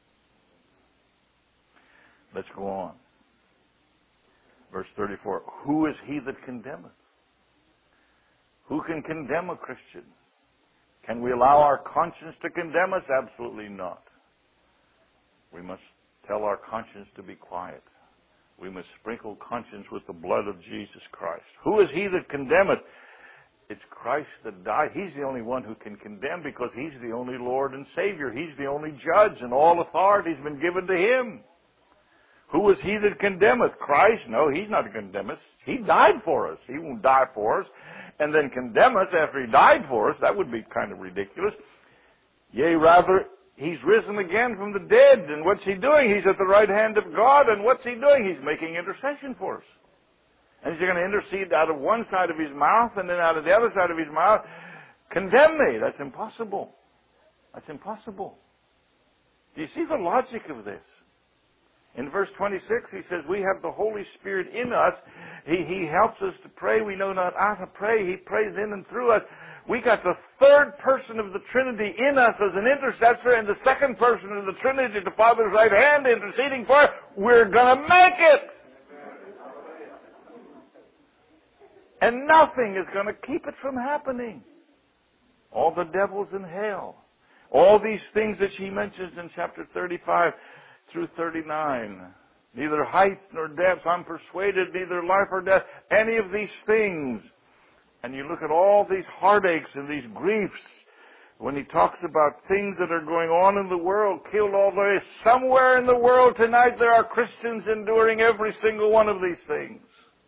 Let's go on. Verse thirty-four. Who is he that condemneth? Who can condemn a Christian? Can we allow our conscience to condemn us? Absolutely not. We must tell our conscience to be quiet. We must sprinkle conscience with the blood of Jesus Christ. Who is he that condemneth? It's Christ that died. He's the only one who can condemn because he's the only Lord and Savior. He's the only judge, and all authority has been given to him. Who is he that condemneth? Christ? No, he's not to condemn us. He died for us. He won't die for us and then condemn us after he died for us. That would be kind of ridiculous. Yea, rather, he's risen again from the dead. And what's he doing? He's at the right hand of God. And what's he doing? He's making intercession for us. And he's going to intercede out of one side of his mouth and then out of the other side of his mouth. Condemn me. That's impossible. That's impossible. Do you see the logic of this? In verse twenty-six, he says, we have the Holy Spirit in us. He, he helps us to pray. We know not how to pray. He prays in and through us. We got the third person of the Trinity in us as an intercessor, and the second person of the Trinity at the Father's right hand interceding for us. We're going to make it. And nothing is going to keep it from happening. All the devils in hell. All these things that she mentions in chapter thirty-five through thirty-nine. Neither height nor depth, I'm persuaded, neither life or death, any of these things. And you look at all these heartaches and these griefs, when he talks about things that are going on in the world, killed all the way. Somewhere in the world tonight there are Christians enduring every single one of these things.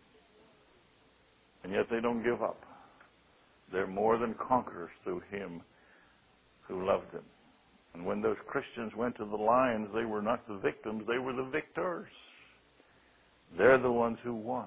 And yet they don't give up. They're more than conquerors through him who loved them. And when those Christians went to the lions, they were not the victims, they were the victors. They're the ones who won.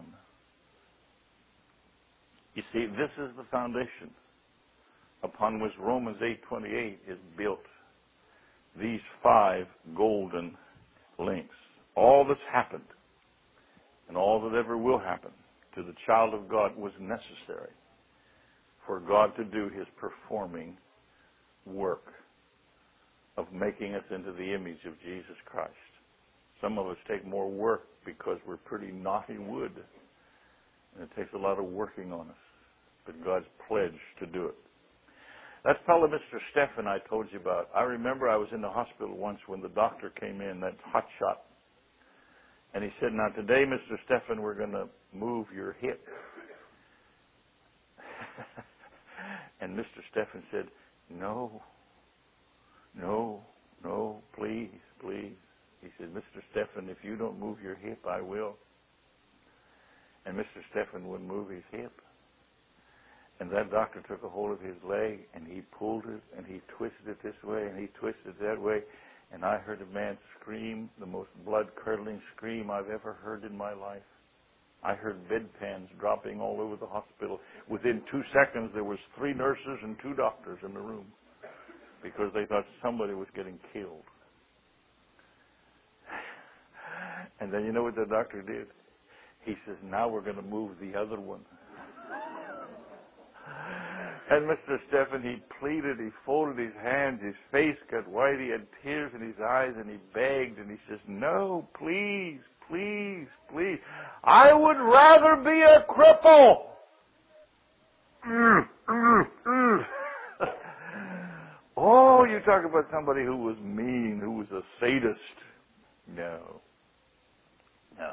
You see, this is the foundation upon which Romans eight twenty-eight is built. These five golden links. All that's happened and all that ever will happen to the child of God was necessary for God to do his performing work of making us into the image of Jesus Christ. Some of us take more work because we're pretty knotty wood, and it takes a lot of working on us. But God's pledged to do it. That fellow, Mister Stephan, I told you about, I remember I was in the hospital once when the doctor came in, that hot shot, and he said, now today, Mister Stephan, we're going to move your hip. And Mister Stephan said, no, no, no, please, please. He said, Mister Stephan, if you don't move your hip, I will. And Mister Stephan would move his hip. And that doctor took a hold of his leg, and he pulled it, and he twisted it this way, and he twisted it that way. And I heard a man scream, the most blood-curdling scream I've ever heard in my life. I heard bedpans dropping all over the hospital. Within two seconds, there was three nurses and two doctors in the room because they thought somebody was getting killed. And then you know what the doctor did? He says, now we're going to move the other one. And Mister Stephan, he pleaded, he folded his hands, his face got white, he had tears in his eyes, and he begged, and he says, no, please, please, please. I would rather be a cripple. Oh, you talk about somebody who was mean, who was a sadist. No. No.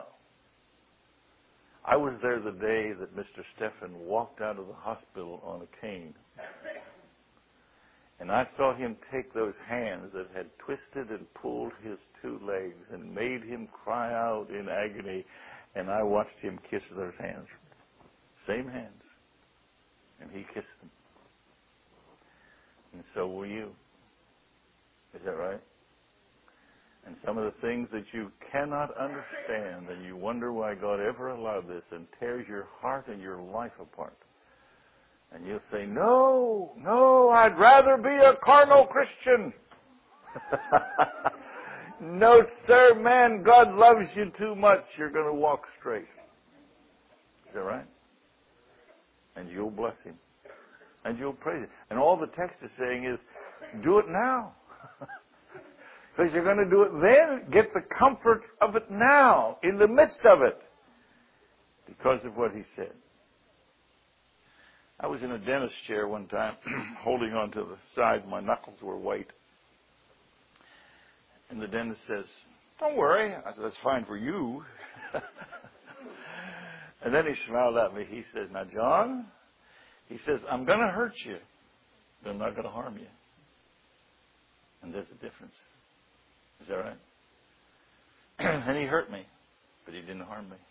I was there the day that Mister Stephan walked out of the hospital on a cane. And I saw him take those hands that had twisted and pulled his two legs and made him cry out in agony. And I watched him kiss those hands. Same hands. And he kissed them. And so will you. Is that right? And some of the things that you cannot understand, and you wonder why God ever allowed this, and tears your heart and your life apart. And you'll say, no, no, I'd rather be a carnal Christian. No, sir, man, God loves you too much. You're going to walk straight. Is that right? And you'll bless him. And you'll praise him. And all the text is saying is, do it now. Because you're going to do it then, get the comfort of it now, in the midst of it, because of what he said. I was in a dentist chair one time, holding on to the side. My knuckles were white. And the dentist says, don't worry. I said, that's fine for you. And then he smiled at me. He says, now, John, he says, I'm going to hurt you, but I'm not going to harm you. And there's a difference. Is that right? And he hurt me, but he didn't harm me.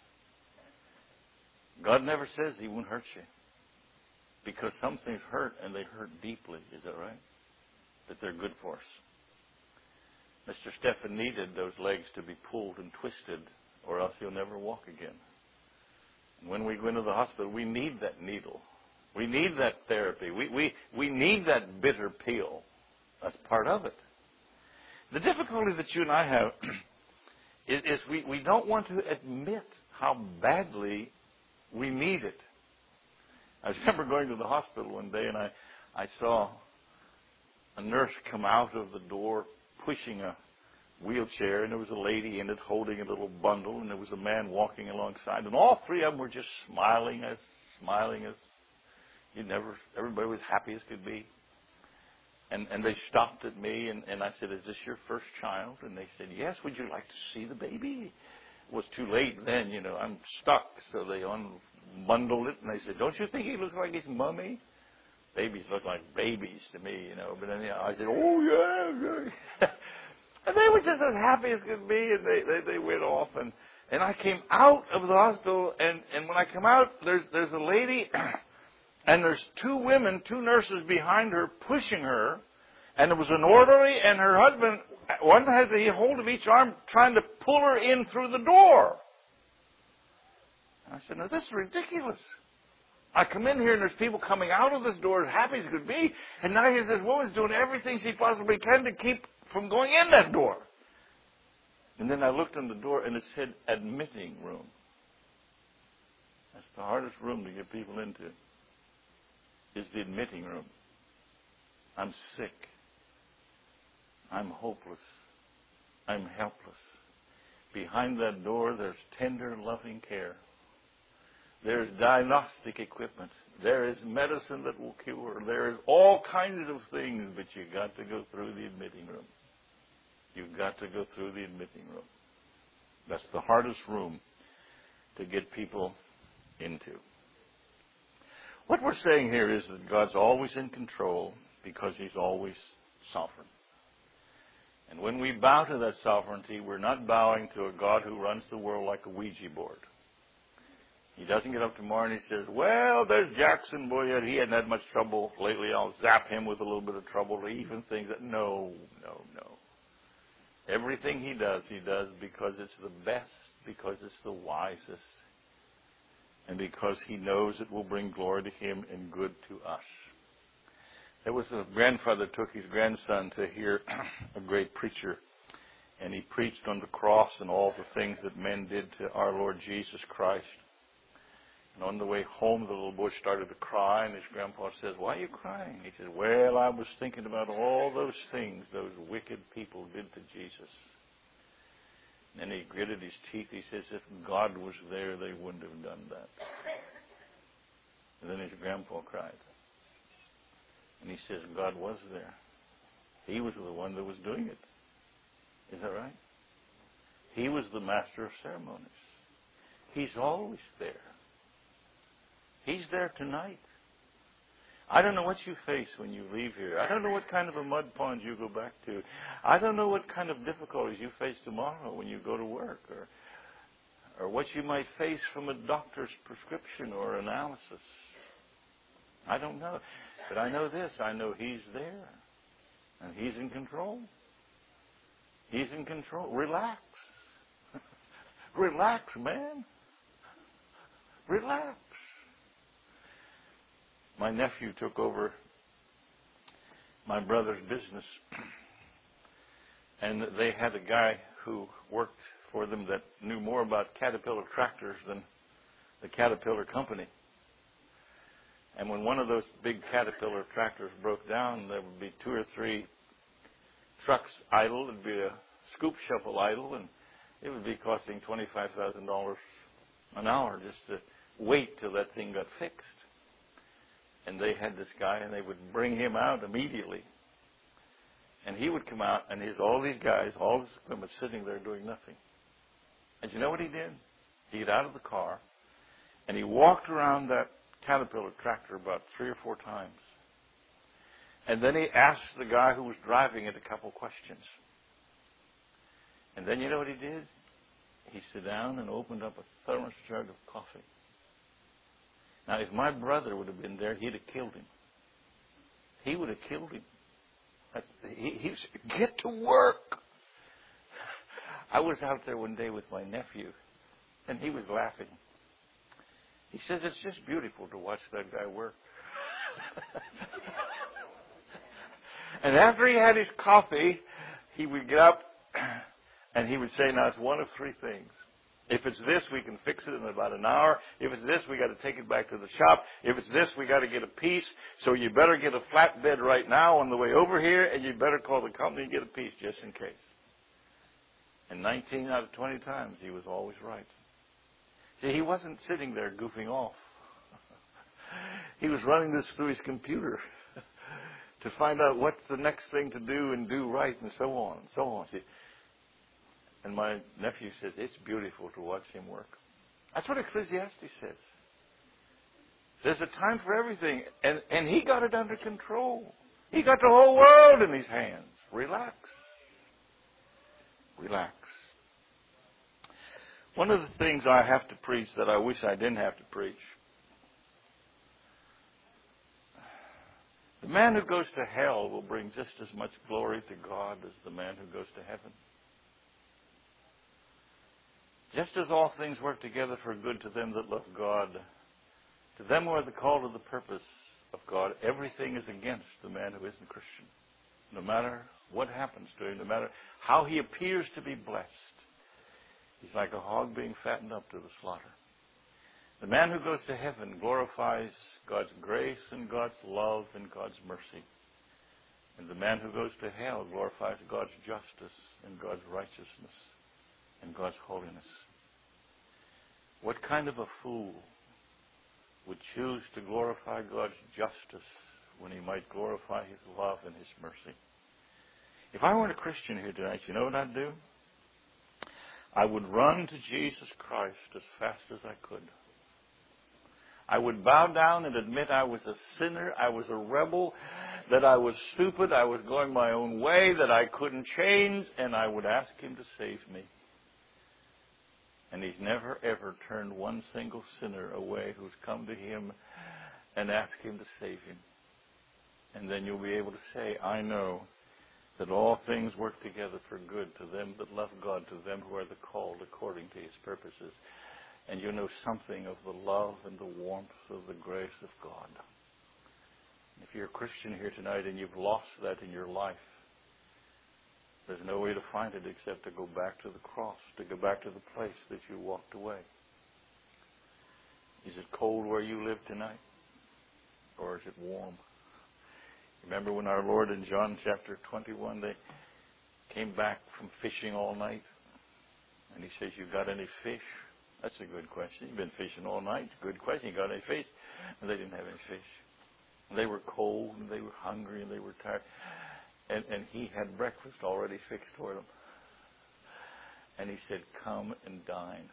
God never says he won't hurt you. Because some things hurt, and they hurt deeply. Is that right? But they're good for us. Mister Stephan needed those legs to be pulled and twisted, or else he'll never walk again. And when we go into the hospital, we need that needle. We need that therapy. We, we, we need that bitter pill. That's part of it. The difficulty that you and I have is, is we, we don't want to admit how badly we need it. I remember going to the hospital one day, and I, I saw a nurse come out of the door pushing a wheelchair, and there was a lady in it holding a little bundle, and there was a man walking alongside, and all three of them were just smiling as, smiling as, you never, everybody was happy as could be. And, and they stopped at me, and, and I said, is this your first child? And they said, yes, would you like to see the baby? was too late then, you know, I'm stuck. So they unbundled it, and they said, don't you think he looks like his mummy? Babies look like babies to me, you know. But then you know, I said, oh, yeah, yeah. And they were just as happy as could be, and they, they, they went off. And, and I came out of the hospital, and, and when I come out, there's, there's a lady, and there's two women, two nurses behind her pushing her. And there was an orderly and her husband, one had the hold of each arm trying to pull her in through the door. I said, now this is ridiculous. I come in here and there's people coming out of this door as happy as could be. And now here's this woman's doing everything she possibly can to keep from going in that door. And then I looked in the door and it said admitting room. That's the hardest room to get people into, is the admitting room. I'm sick. I'm hopeless. I'm helpless. Behind that door, there's tender, loving care. There's diagnostic equipment. There is medicine that will cure. There is all kinds of things, but you've got to go through the admitting room. You've got to go through the admitting room. That's the hardest room to get people into. What we're saying here is that God's always in control because He's always sovereign. And when we bow to that sovereignty, we're not bowing to a God who runs the world like a Ouija board. He doesn't get up tomorrow and he says, well, there's Jackson, boy, he hadn't had much trouble lately. I'll zap him with a little bit of trouble to even things that, no, no, no. Everything he does, he does because it's the best, because it's the wisest, and because he knows it will bring glory to him and good to us. There was a grandfather took his grandson to hear a great preacher, and he preached on the cross and all the things that men did to our Lord Jesus Christ. And on the way home, the little boy started to cry, and his grandpa says, why are you crying? He said, well, I was thinking about all those things those wicked people did to Jesus. And then he gritted his teeth. He says, if God was there, they wouldn't have done that. And then his grandpa cried. And he says, God was there. He was the one that was doing it. Is that right? He was the master of ceremonies. He's always there. He's there tonight. I don't know what you face when you leave here. I don't know what kind of a mud pond you go back to. I don't know what kind of difficulties you face tomorrow when you go to work, or, or what you might face from a doctor's prescription or analysis. I don't know. But I know this. I know He's there. And He's in control. He's in control. Relax. Relax, man. Relax. My nephew took over my brother's business, and they had a guy who worked for them that knew more about Caterpillar tractors than the Caterpillar company. And when one of those big Caterpillar tractors broke down, there would be two or three trucks idle. It would be a scoop shovel idle, and it would be costing twenty-five thousand dollars an hour just to wait till that thing got fixed. And they had this guy, and they would bring him out immediately. And he would come out, and he's all these guys, all this equipment sitting there doing nothing. And you know what he did? He got out of the car, and he walked around that Caterpillar tractor about three or four times. And then he asked the guy who was driving it a couple questions. And then you know what he did? He sat down and opened up a thermos jug of coffee. Now, if my brother would have been there, he'd have killed him. He would have killed him. That's, he, he said, get to work. I was out there one day with my nephew, and he was laughing. He says, it's just beautiful to watch that guy work. And after he had his coffee, he would get up, and he would say, now, it's one of three things. If it's this, we can fix it in about an hour. If it's this, we got to take it back to the shop. If it's this, we got to get a piece. So you better get a flatbed right now on the way over here, and you better call the company and get a piece just in case. And nineteen out of twenty times, he was always right. See, he wasn't sitting there goofing off. He was running this through his computer to find out what's the next thing to do and do right and so on and so on. See, And my nephew said, it's beautiful to watch him work. That's what Ecclesiastes says. There's a time for everything. And, and he got it under control. He got the whole world in his hands. Relax. Relax. One of the things I have to preach that I wish I didn't have to preach. The man who goes to hell will bring just as much glory to God as the man who goes to heaven. Just as all things work together for good to them that love God, to them who are the called to the purpose of God, everything is against the man who isn't Christian. No matter what happens to him, no matter how he appears to be blessed, he's like a hog being fattened up to the slaughter. The man who goes to heaven glorifies God's grace and God's love and God's mercy. And the man who goes to hell glorifies God's justice and God's righteousness and God's holiness. What kind of a fool would choose to glorify God's justice when he might glorify His love and His mercy? If I weren't a Christian here tonight, you know what I'd do? I would run to Jesus Christ as fast as I could. I would bow down and admit I was a sinner, I was a rebel, that I was stupid, I was going my own way, that I couldn't change, and I would ask Him to save me. And He's never, ever turned one single sinner away who's come to Him and asked Him to save him. And then you'll be able to say, I know that all things work together for good to them that love God, to them who are the called according to His purposes. And you know something of the love and the warmth of the grace of God. If you're a Christian here tonight and you've lost that in your life, there's no way to find it except to go back to the cross, to go back to the place that you walked away. Is it cold where you live tonight? Or is it warm? Remember when our Lord in John chapter twenty-one, they came back from fishing all night? And He says, you got any fish? That's a good question. You've been fishing all night. Good question. You got any fish? And they didn't have any fish. And they were cold, and they were hungry, and they were tired. And, and He had breakfast already fixed for them. And He said, come and dine.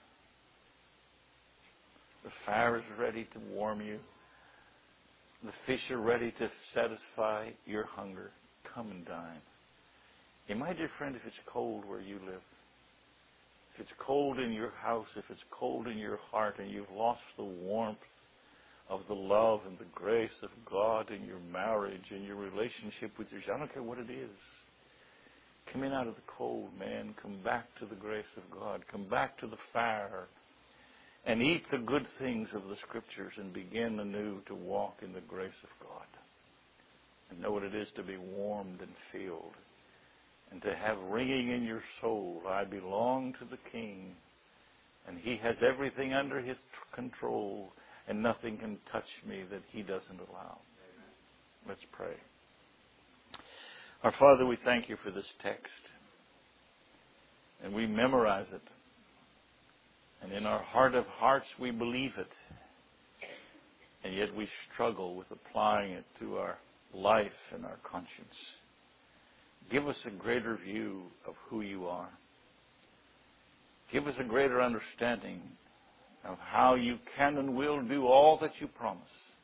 The fire is ready to warm you. The fish are ready to satisfy your hunger. Come and dine. And my dear friend, if it's cold where you live, if it's cold in your house, if it's cold in your heart, and you've lost the warmth of the love and the grace of God in your marriage, in your relationship with your, I don't care what it is. Come in out of the cold, man. Come back to the grace of God. Come back to the fire. And eat the good things of the Scriptures and begin anew to walk in the grace of God. And know what it is to be warmed and filled. And to have ringing in your soul, I belong to the King. And He has everything under His control. And nothing can touch me that He doesn't allow. Let's pray. Our Father, we thank You for this text. And we memorize it. And in our heart of hearts, we believe it. And yet we struggle with applying it to our life and our conscience. Give us a greater view of who You are. Give us a greater understanding of how You can and will do all that You promise.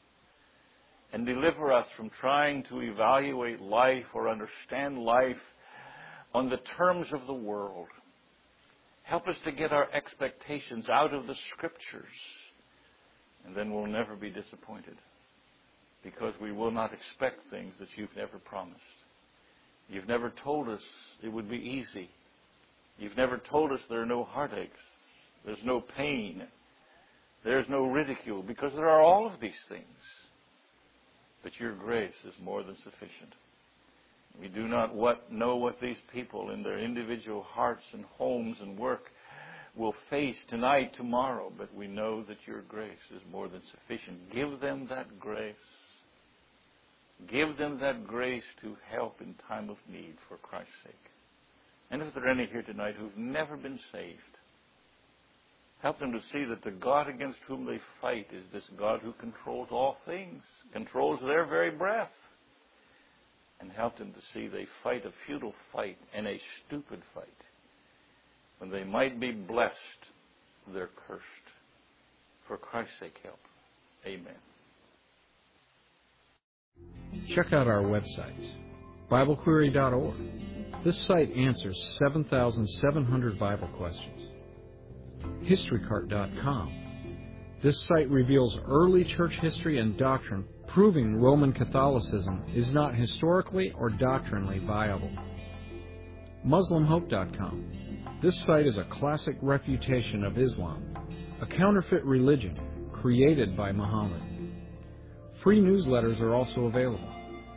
And deliver us from trying to evaluate life or understand life on the terms of the world. Help us to get our expectations out of the Scriptures, and then we'll never be disappointed, because we will not expect things that You've never promised. You've never told us it would be easy. You've never told us there are no heartaches, there's no pain, there's no ridicule, because there are all of these things. But Your grace is more than sufficient. We do not what, know what these people in their individual hearts and homes and work will face tonight, tomorrow, but we know that Your grace is more than sufficient. Give them that grace. Give them that grace to help in time of need for Christ's sake. And if there are any here tonight who've never been saved, help them to see that the God against whom they fight is this God who controls all things, controls their very breath. And help them to see they fight a futile fight and a stupid fight. When they might be blessed, they're cursed. For Christ's sake, help. Amen. Check out our websites, Bible Query dot org. This site answers seven thousand seven hundred Bible questions. History Cart dot com. This site reveals early church history and doctrine, proving Roman Catholicism is not historically or doctrinally viable. Muslim Hope dot com. This site is a classic refutation of Islam, a counterfeit religion created by Muhammad. Free newsletters are also available.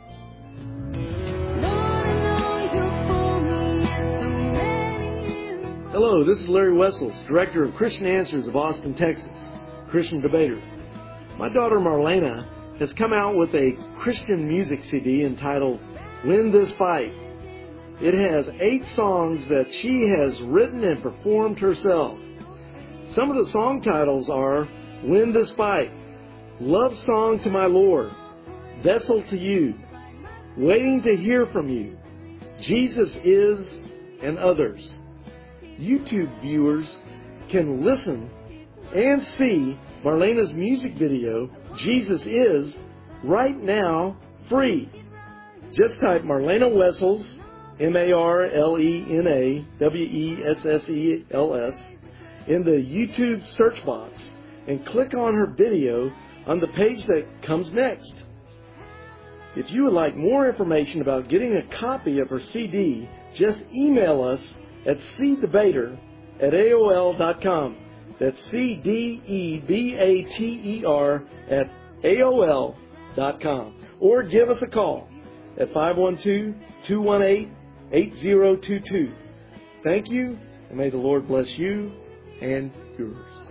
Hello, this is Larry Wessels, Director of Christian Answers of Austin, Texas, Christian Debater. My daughter Marlena has come out with a Christian music C D entitled Win This Fight. It has eight songs that she has written and performed herself. Some of the song titles are Win This Fight, Love Song to My Lord, Vessel to You, Waiting to Hear From You, Jesus Is, and others. YouTube viewers can listen and see Marlena's music video, Jesus Is, right now, free. Just type Marlena Wessels, M A R L E N A W E S S E L S, in the YouTube search box and click on her video on the page that comes next. If you would like more information about getting a copy of her C D, just email us at c debater at A O L dot com. That's C D E B A T E R at A O L dot com. Or give us a call at five one two, two one eight, eight zero two two. Thank you, and may the Lord bless you and yours.